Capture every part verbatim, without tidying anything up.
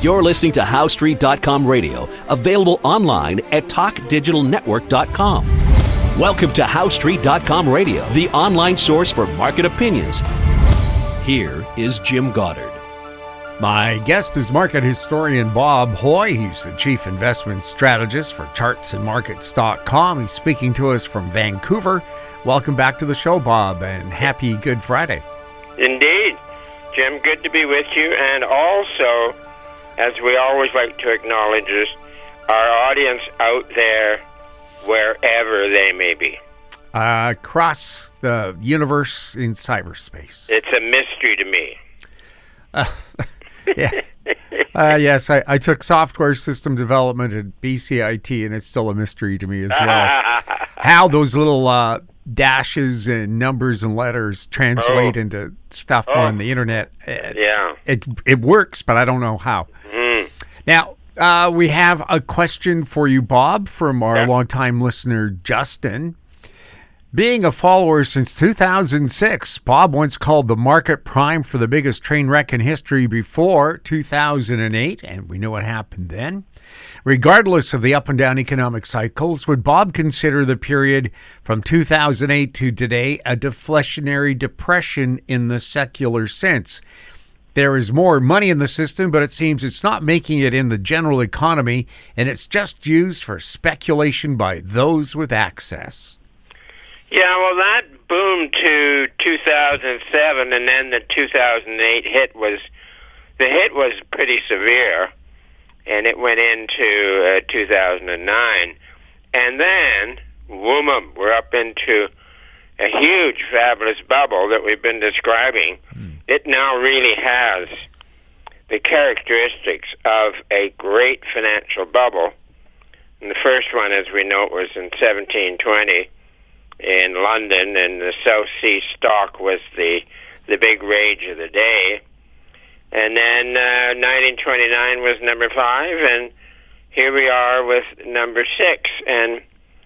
You're listening to How Street dot com radio, available online at talk digital network dot com. Welcome to How Street dot com radio, the online source for market opinions. Here is Jim Goddard. My guest is market historian Bob Hoye. He's the chief investment strategist for charts and markets dot com. He's speaking to us from Vancouver. Welcome back to the show, Bob, and happy Good Friday. Indeed. Jim, good to be with you. And also, as we always like to acknowledge this, our audience out there, wherever they may be. Uh, across the universe in cyberspace. It's a mystery to me. Uh, yeah. Uh, yes, I, I took software system development at B C I T, and it's still a mystery to me as well. How those little uh, dashes and numbers and letters translate oh. into stuff oh. on the internet. It, yeah. It, it works, but I don't know how. Mm. Now, uh, we have a question for you, Bob, from our yeah. longtime listener, Justin. Being a follower since two thousand six, Bob once called the market prime for the biggest train wreck in history before two thousand eight, and we know what happened then. Regardless of the up and down economic cycles, would Bob consider the period from two thousand eight to today a deflationary depression in the secular sense? There is more money in the system, but it seems it's not making it in the general economy, and it's just used for speculation by those with access. Yeah, well, that boomed to two thousand seven, and then the two thousand eight hit was, the hit was pretty severe, and it went into uh, two thousand nine. And then, boom, we're up into a huge, fabulous bubble that we've been describing. Mm. It now really has the characteristics of a great financial bubble. And the first one, as we know, was in seventeen twenty. In London, and the South Sea stock was the the big rage of the day. And then uh, nineteen twenty-nine was number five, and here we are with number six. And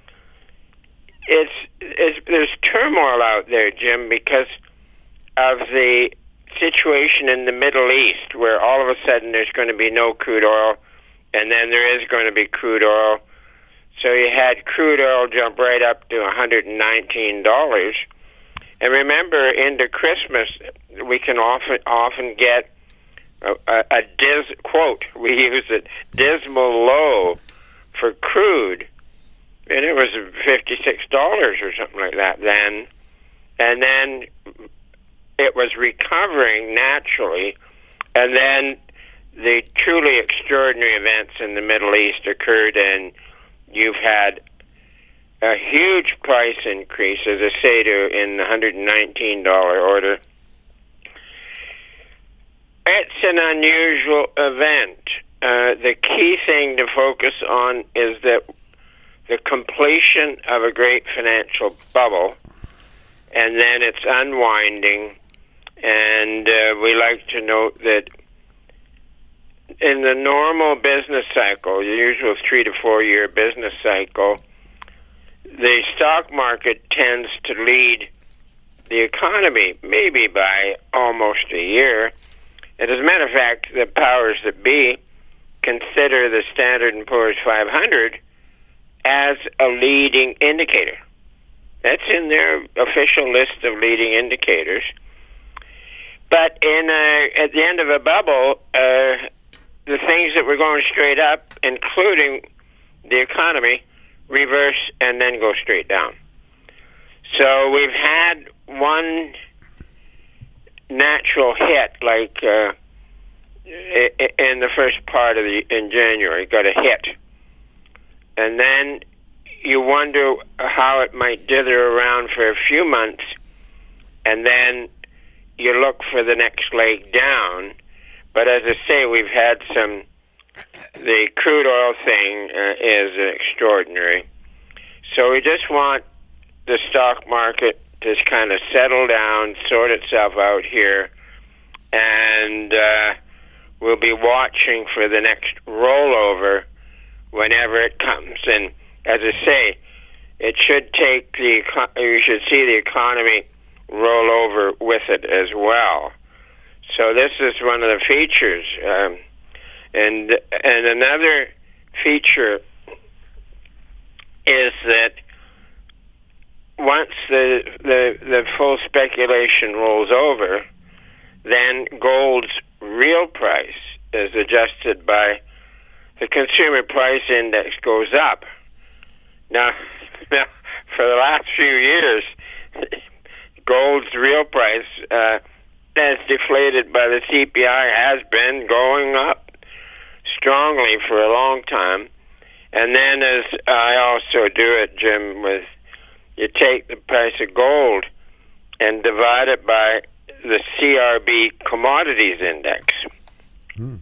it's, it's there's turmoil out there, Jim, because of the situation in the Middle East, where all of a sudden there's going to be no crude oil, and then there is going to be crude oil. So you had crude oil jump right up to one hundred nineteen dollars. And remember, into Christmas, we can often often get a, a, a dis, quote, we use it, dismal low for crude. And it was fifty-six dollars or something like that then. And then it was recovering naturally. And then the truly extraordinary events in the Middle East occurred, and you've had a huge price increase, as I say, to in the one hundred nineteen dollars order. It's an unusual event. Uh, the key thing to focus on is that the completion of a great financial bubble, and then its unwinding. And uh, we like to note that in the normal business cycle, the usual three to four year business cycle, the stock market tends to lead the economy maybe by almost a year. And as a matter of fact, the powers that be consider the Standard and Poor's five hundred as a leading indicator. That's in their official list of leading indicators. But in a, at the end of a bubble, uh, the things that were going straight up, including the economy, reverse and then go straight down. So we've had one natural hit, like uh, in the first part of the in January, got a hit, and then you wonder how it might dither around for a few months, and then you look for the next leg down. But as I say, we've had some, the crude oil thing uh, is extraordinary. So we just want the stock market to kind of settle down, sort itself out here, and uh, we'll be watching for the next rollover whenever it comes. And as I say, it should take the, you should see the economy roll over with it as well. So this is one of the features. Um, And and another feature is that once the, the the full speculation rolls over, then gold's real price is adjusted by the consumer price index goes up. Now, now for the last few years, gold's real price, uh, as deflated by the C P I, has been going up strongly for a long time. And then, as I also do it, Jim, with you take the price of gold and divide it by the C R B commodities index. Hmm.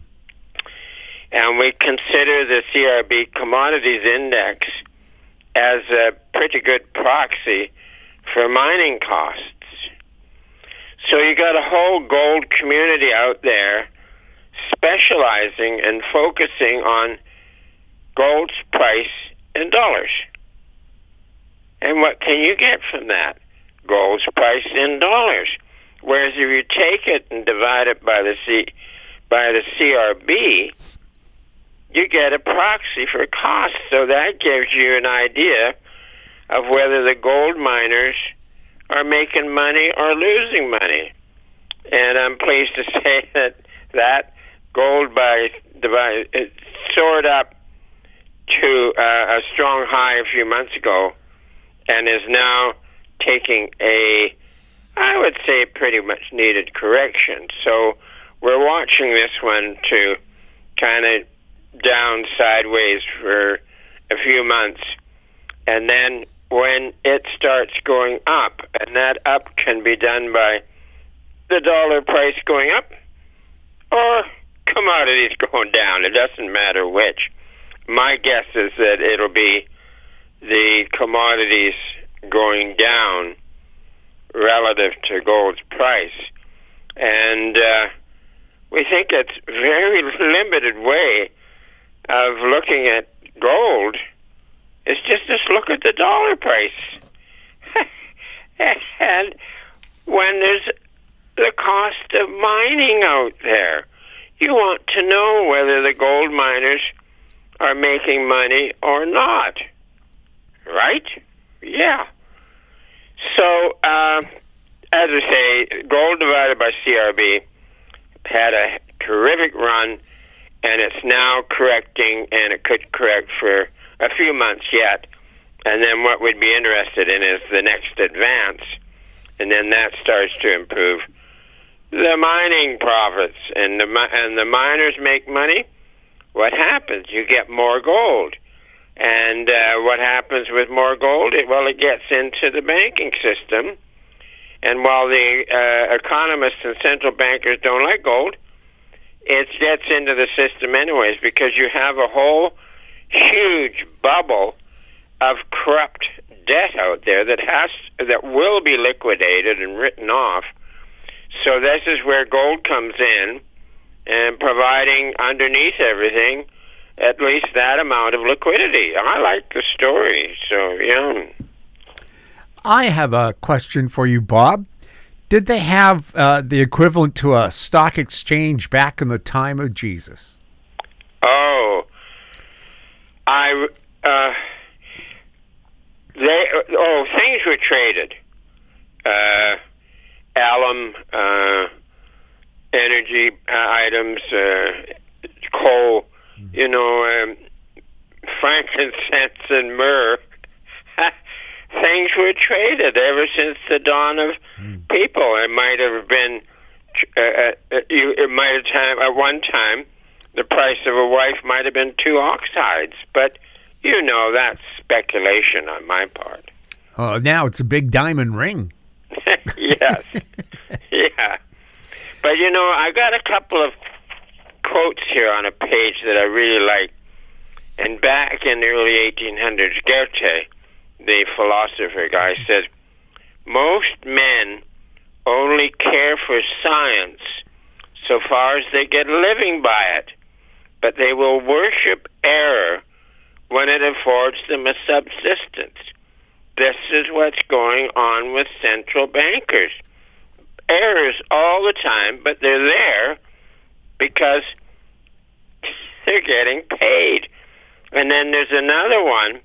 And we consider the C R B commodities index as a pretty good proxy for mining costs. So you got a whole gold community out there specializing and focusing on gold's price in dollars. And what can you get from that? Gold's price in dollars. Whereas if you take it and divide it by the C, by the C R B, you get a proxy for cost. So that gives you an idea of whether the gold miners are making money or losing money. And I'm pleased to say that that gold by divide it soared up to uh, a strong high a few months ago, and is now taking a, I would say, pretty much needed correction. So we're watching this one to kind of down sideways for a few months, and then when it starts going up, and that up can be done by the dollar price going up or commodities going down. It doesn't matter which. My guess is that it'll be the commodities going down relative to gold's price. And uh, we think it's a very limited way of looking at gold. It's just just look at the dollar price. And when there's the cost of mining out there, you want to know whether the gold miners are making money or not. Right? Yeah. So, uh, as I say, gold divided by C R B had a terrific run, and it's now correcting, and it could correct for a few months yet. And then what we'd be interested in is the next advance, and then that starts to improve the mining profits, and the and the miners make money. What happens? You get more gold. And uh, what happens with more gold? It, well, it gets into the banking system. And while the uh, economists and central bankers don't like gold, it gets into the system anyways, because you have a whole huge bubble of corrupt debt out there that has that will be liquidated and written off. So this is where gold comes in, and providing underneath everything at least that amount of liquidity. I like the story, so yeah. I have a question for you, Bob. Did they have uh, the equivalent to a stock exchange back in the time of Jesus? Oh, I uh, they oh things were traded. Uh, alum, uh, energy uh, items, uh, coal, you know, um, frankincense and myrrh. Things were traded ever since the dawn of mm. people. It might have been, uh, uh, you, it might have time at one time, the price of a wife might have been two ox hides, but you know that's speculation on my part. Oh, now it's a big diamond ring. Yes, yeah. But you know, I got a couple of quotes here on a page that I really like. And back in the early eighteen hundreds, Goethe, the philosopher guy, said, most men only care for science so far as they get a living by it, but they will worship error when it affords them a subsistence. This is what's going on with central bankers. Errors all the time, but they're there because they're getting paid. And then there's another one.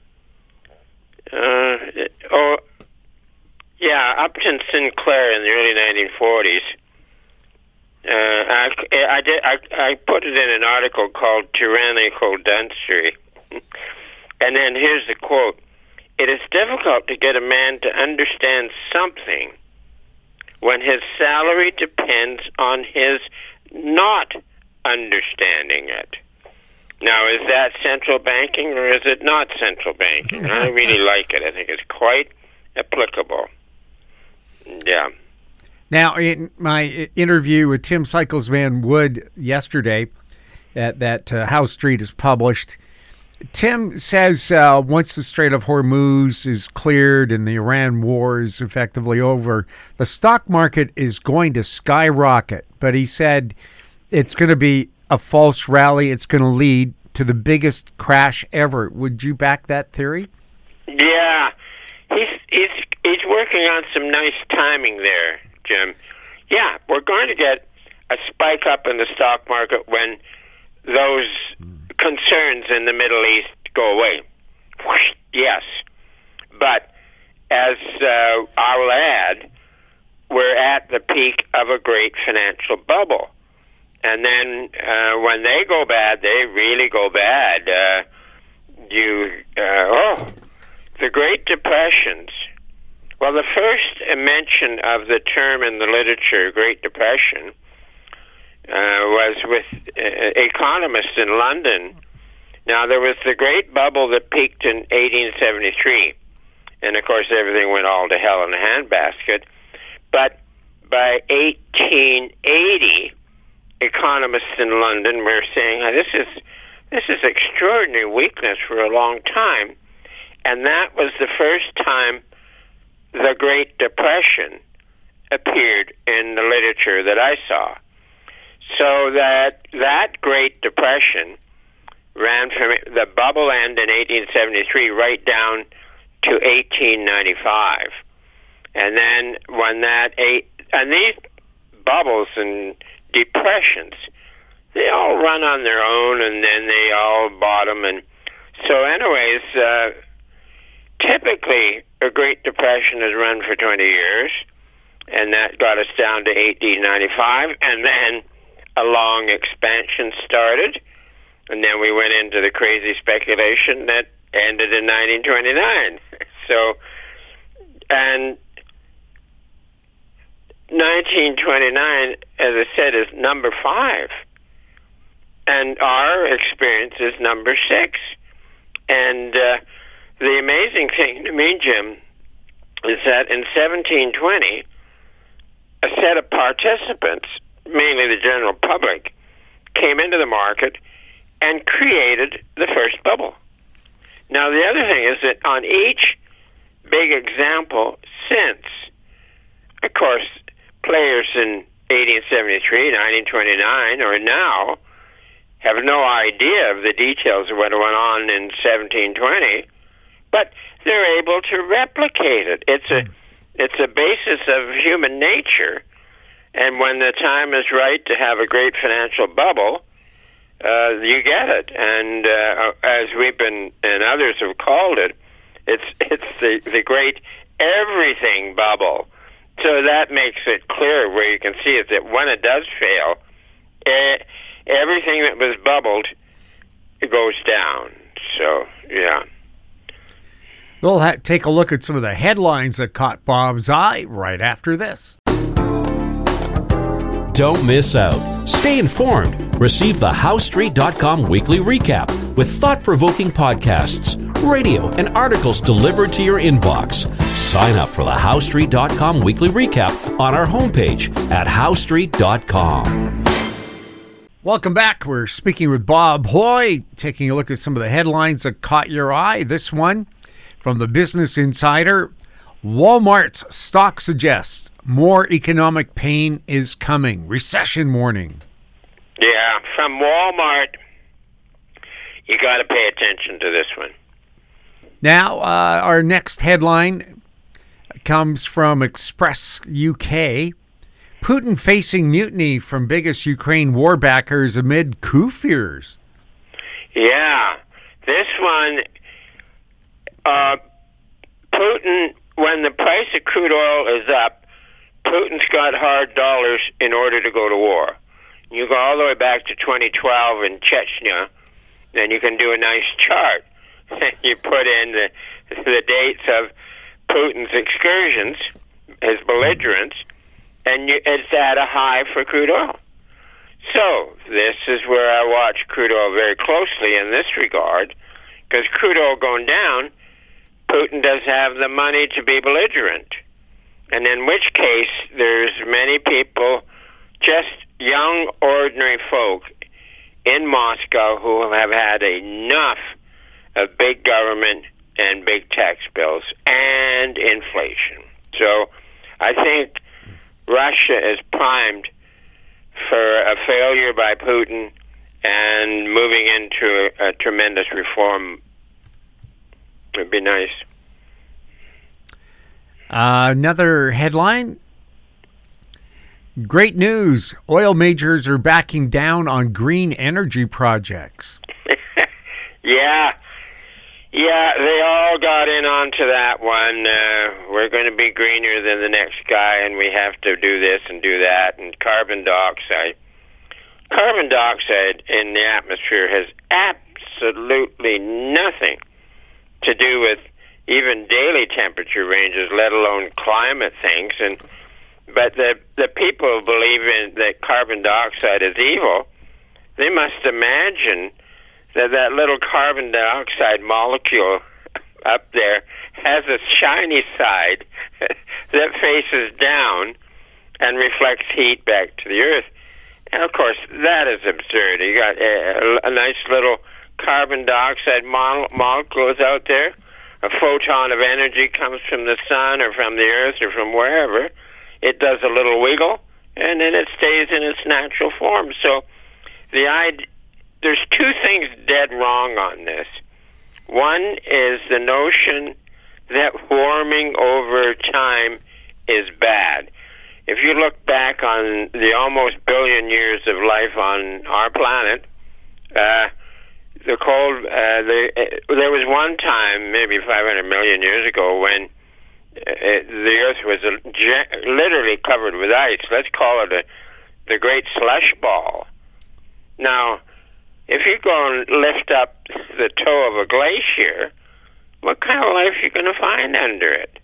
Uh, oh, yeah, Upton Sinclair in the early nineteen forties. Uh, I, I, did, I, I put it in an article called Tyrannical Dentistry. And then here's the quote. It is difficult to get a man to understand something when his salary depends on his not understanding it. Now, is that central banking or is it not central banking? I really like it. I think it's quite applicable. Yeah. Now, in my interview with Tim Cyclesman Wood yesterday that, that uh, House Street is published, Tim says uh, once the Strait of Hormuz is cleared and the Iran war is effectively over, the stock market is going to skyrocket. But he said it's going to be a false rally. It's going to lead to the biggest crash ever. Would you back that theory? Yeah. He's, he's, he's working on some nice timing there, Jim. Yeah, we're going to get a spike up in the stock market when those concerns in the Middle East go away. Yes. But as uh, I'll add, we're at the peak of a great financial bubble. And then uh, when they go bad, they really go bad. Uh, you, uh, oh, the Great Depressions. Well, the first mention of the term in the literature, Great Depression, uh, was with uh, economists in London. Now, there was the great bubble that peaked in eighteen seventy-three. And, of course, everything went all to hell in a handbasket. But by eighteen eighty, economists in London were saying, oh, this is this is extraordinary weakness for a long time. And that was the first time the Great Depression appeared in the literature that I saw. So that that Great Depression ran from the bubble end in eighteen seventy-three right down to eighteen ninety-five. And then when that eight, and these bubbles and depressions, they all run on their own, and then they all bottom. And so anyways, uh, typically a Great Depression has run for twenty years, and that got us down to eighteen ninety-five, and then a long expansion started, and then we went into the crazy speculation that ended in nineteen twenty-nine. So, and nineteen twenty-nine, as I said, is number five. And our experience is number six. And uh, the amazing thing to me, Jim, is that in seventeen twenty, a set of participants, mainly the general public, came into the market and created the first bubble. Now, the other thing is that on each big example since, of course, players in eighteen seventy-three, nineteen twenty-nine, or now have no idea of the details of what went on in seventeen twenty, but they're able to replicate it. It's a, it's a basis of human nature, and when the time is right to have a great financial bubble, uh, you get it. And uh, as we've been, and others have called it, it's it's the, the great everything bubble. So that makes it clear where you can see it that when it does fail, eh, everything that was bubbled it goes down. So, yeah. We'll ha- take a look at some of the headlines that caught Bob's eye right after this. Don't miss out. Stay informed. Receive the How Street dot com weekly recap with thought-provoking podcasts, radio, and articles delivered to your inbox. Sign up for the How Street dot com weekly recap on our homepage at How Street dot com. Welcome back. We're speaking with Bob Hoye, taking a look at some of the headlines that caught your eye. This one from the Business Insider. Walmart's stock suggests more economic pain is coming. Recession warning. Yeah, from Walmart, you got to pay attention to this one. Now, uh, our next headline comes from Express U K. Putin facing mutiny from biggest Ukraine war backers amid coup fears. Yeah. This one, uh, Putin, when the price of crude oil is up, Putin's got hard dollars in order to go to war. You go all the way back to twenty twelve in Chechnya, then you can do a nice chart. You put in the, the dates of Putin's excursions, his belligerence, and you, it's at a high for crude oil. So this is where I watch crude oil very closely in this regard, because crude oil going down, Putin does have the money to be belligerent. And in which case, there's many people, just young, ordinary folk in Moscow who have had enough of big government and big tax bills and inflation. So I think Russia is primed for a failure by Putin and moving into a, a tremendous reform. Would be nice. Uh, another headline. Great news. Oil majors are backing down on green energy projects. yeah. Yeah, they all got in onto that one. Uh, we're going to be greener than the next guy, and we have to do this and do that. And carbon dioxide. Carbon dioxide in the atmosphere has absolutely nothing to do with even daily temperature ranges, let alone climate things. And but the the people who believe in that carbon dioxide is evil, they must imagine that that little carbon dioxide molecule up there has a shiny side that faces down and reflects heat back to the earth. And of course, that is absurd. You got a, a nice little carbon dioxide mo- molecules out there. A photon of energy comes from the sun or from the earth or from wherever. It does a little wiggle, and then it stays in its natural form. So the idea, there's two things dead wrong on this. One is the notion that warming over time is bad. If you look back on the almost billion years of life on our planet, uh, the cold, uh, the, uh, there was one time, maybe five hundred million years ago, when uh, the Earth was a, ge- literally covered with ice. Let's call it a, the Great Slush Ball. Now, if you go and lift up the toe of a glacier, what kind of life are you going to find under it?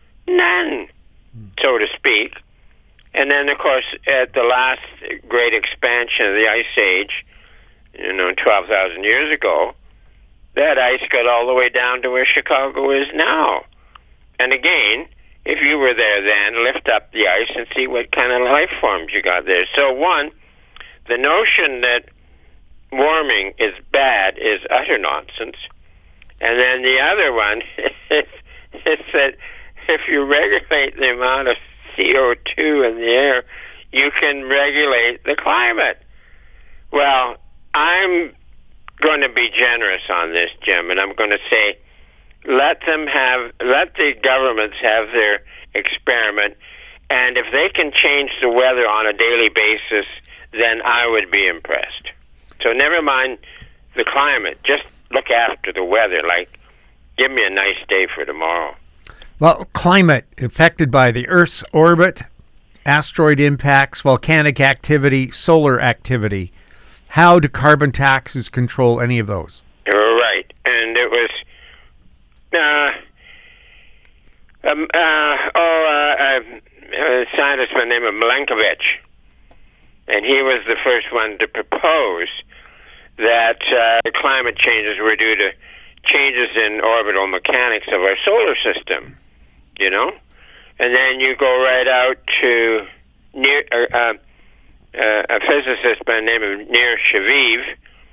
None, so to speak. And then, of course, at the last great expansion of the Ice Age, you know, twelve thousand years ago, that ice got all the way down to where Chicago is now. And again, if you were there then, lift up the ice and see what kind of life forms you got there. So one, the notion that warming is bad is utter nonsense. And then the other one is, is that if you regulate the amount of C O two in the air, you can regulate the climate. Well, I'm going to be generous on this, Jim, and I'm going to say let them have, let the governments have their experiment, and if they can change the weather on a daily basis, then I would be impressed. So never mind the climate, just look after the weather, like give me a nice day for tomorrow. Well, climate affected by the Earth's orbit, asteroid impacts, volcanic activity, solar activity. How do carbon taxes control any of those? You're right. And it was, uh, um, uh, oh, uh, a scientist by the name of Milankovitch. And he was the first one to propose that uh, climate changes were due to changes in orbital mechanics of our solar system, you know? And then you go right out to near, uh, uh, a physicist by the name of Nir Shaviv,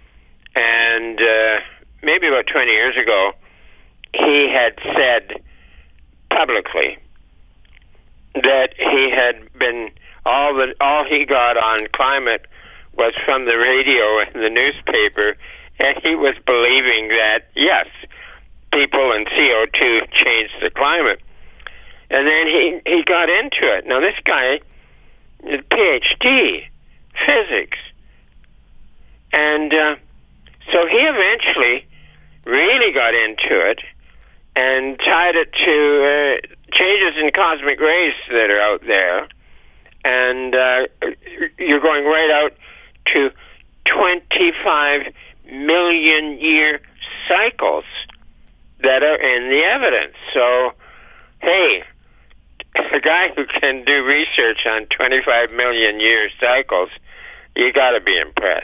and uh, maybe about twenty years ago, he had said publicly that he had been, all the all he got on climate was from the radio and the newspaper, and he was believing that, yes, people and C O two changed the climate. And then he, he got into it. Now, this guy is P H D, physics. And uh, So he eventually really got into it and tied it to uh, changes in cosmic rays that are out there. And uh, you're going right out to twenty-five million year cycles that are in the evidence. So, hey, a guy who can do research on twenty-five million year cycles, you got to be impressed.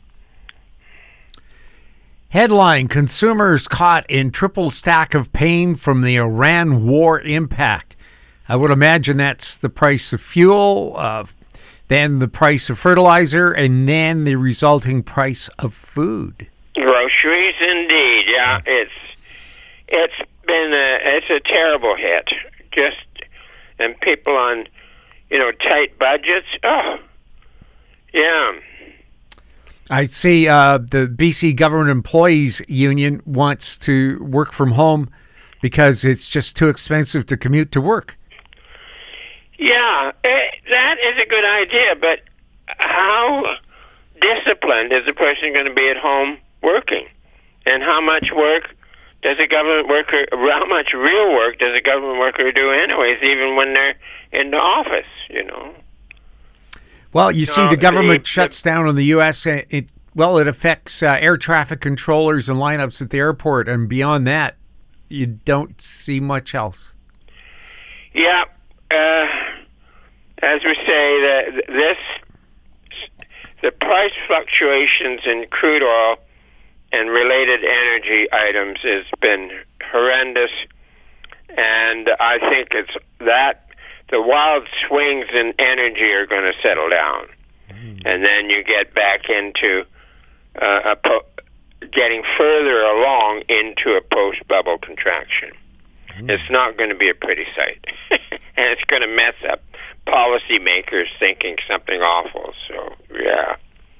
Headline, consumers caught in triple stack of pain from the Iran war impact. I would imagine that's the price of fuel, uh, then the price of fertilizer, and then the resulting price of food. Groceries, indeed. Yeah, it's it's been a, it's a terrible hit. Just and people on, you know, tight budgets. Oh, yeah. I see uh, the B C Government Employees Union wants to work from home because it's just too expensive to commute to work. Yeah, it, that is a good idea, but how disciplined is a person going to be at home working? And how much work does a government worker, how much real work does a government worker do anyways, even when they're in the office, you know? Well, you see, No, the government the- shuts down in the U S It, it well, it affects uh, air traffic controllers and lineups at the airport, and beyond that, you don't see much else. Yeah, uh, as we say, the, this the price fluctuations in crude oil and related energy items has been horrendous, and I think it's that the wild swings in energy are going to settle down, mm. and then you get back into uh, a po- getting further along into a post-bubble contraction. Mm. It's not going to be a pretty sight, and it's going to mess up policymakers thinking something awful. So, yeah.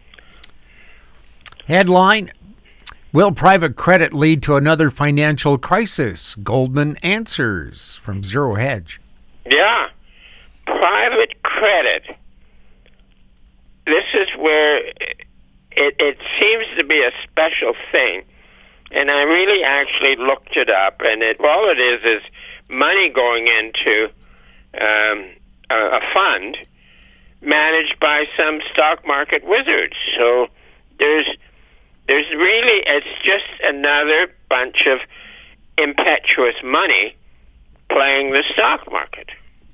Headline, will private credit lead to another financial crisis? Goldman answers from Zero Hedge. Yeah. Private credit. This is where it, it seems to be a special thing. And I really actually looked it up, and it, all it is is money going into um, a, a fund managed by some stock market wizards. So there's there's really, it's just another bunch of impetuous money playing the stock market.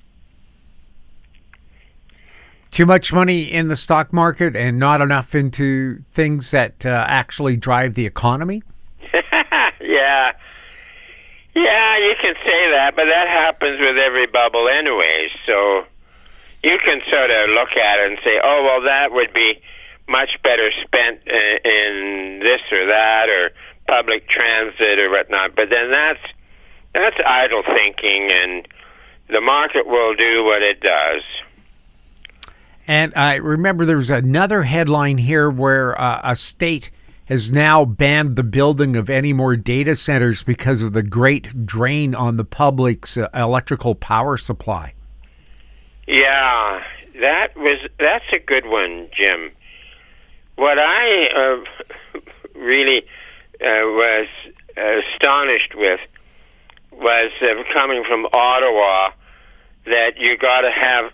Too much money in the stock market and not enough into things that uh, actually drive the economy? yeah. Yeah, you can say that, but that happens with every bubble anyways. So you can sort of look at it and say, oh, well, that would be much better spent in, in this or that or public transit or whatnot. But then that's that's idle thinking, and the market will do what it does. And I remember there was another headline here where uh, a state has now banned the building of any more data centers because of the great drain on the public's uh, electrical power supply. Yeah, that was that's a good one, Jim. What I uh, really uh, was astonished with was uh, coming from Ottawa that you got to have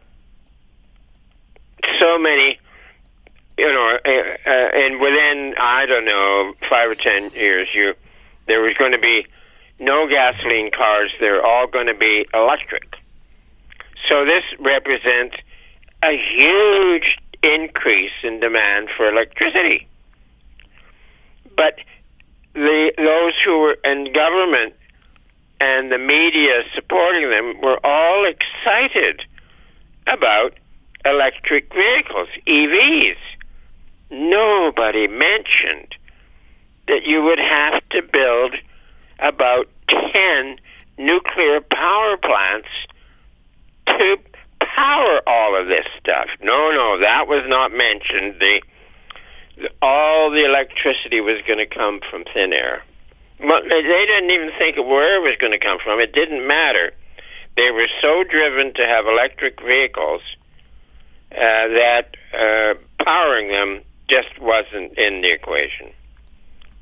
so many, you know, uh, uh, and within, I don't know, five or ten years, you there was going to be no gasoline cars. They're all going to be electric. So this represents a huge increase in demand for electricity. But the those who were in government and the media supporting them were all excited about electric vehicles, E Vs. Nobody mentioned that you would have to build about ten nuclear power plants to power all of this stuff. No, no, that was not mentioned. The, the all the electricity was going to come from thin air. Well, they didn't even think of where it was going to come from. It didn't matter. They were so driven to have electric vehicles uh, that uh, powering them just wasn't in the equation.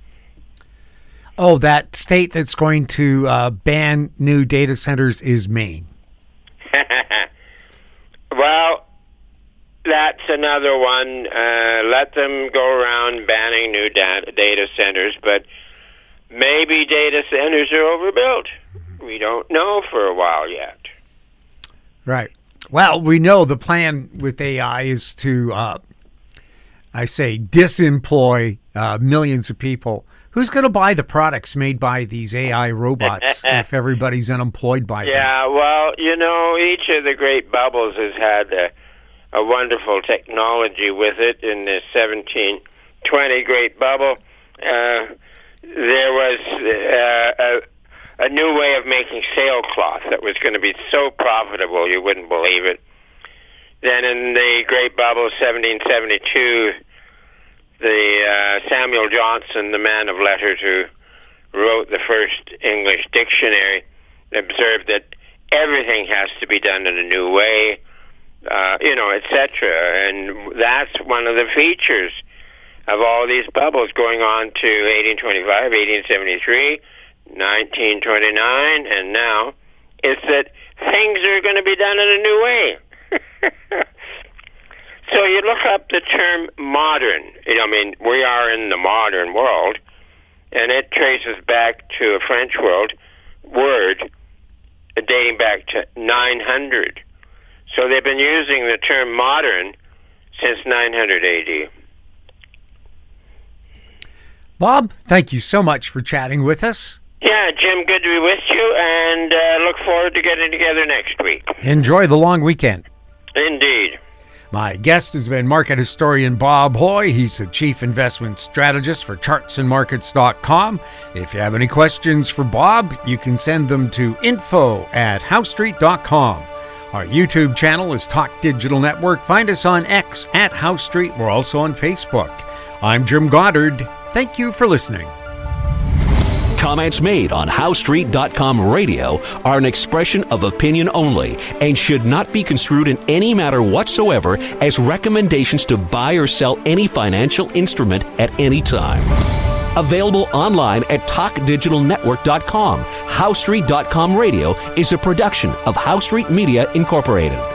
Oh, that state that's going to uh, ban new data centers is Maine. Well, that's another one. Uh, let them go around banning new data, data centers, but maybe data centers are overbuilt. We don't know for a while yet. Right. Well, we know the plan with A I is to, uh, I say, disemploy uh, millions of people. Who's going to buy the products made by these A I robots if everybody's unemployed by them? Yeah, well, you know, each of the great bubbles has had a, a wonderful technology with it. In the seventeen twenty Great Bubble, uh, there was uh, a, a new way of making sailcloth that was going to be so profitable you wouldn't believe it. Then in the Great Bubble, seventeen seventy-two, the uh, Samuel Johnson, the man of letters who wrote the first English dictionary, observed that everything has to be done in a new way, uh, you know, et cetera. And that's one of the features of all these bubbles going on to eighteen twenty-five, eighteen seventy-three, nineteen twenty-nine, and now, is that things are going to be done in a new way. So you look up the term modern. You know, I mean, we are in the modern world, and it traces back to a French world word dating back to nine hundred. So they've been using the term modern since nine hundred A D. Bob, thank you so much for chatting with us. Yeah, Jim, good to be with you, and uh, look forward to getting together next week. Enjoy the long weekend. Indeed. My guest has been market historian Bob Hoye. He's the chief investment strategist for charts and markets dot com. If you have any questions for Bob, you can send them to info at house street dot com. Our YouTube channel is Talk Digital Network. Find us on X at House Street. We're also on Facebook. I'm Jim Goddard. Thank you for listening. Comments made on house street dot com radio are an expression of opinion only and should not be construed in any matter whatsoever as recommendations to buy or sell any financial instrument at any time. Available online at talk digital network dot com. house street dot com radio is a production of House Street Media Incorporated.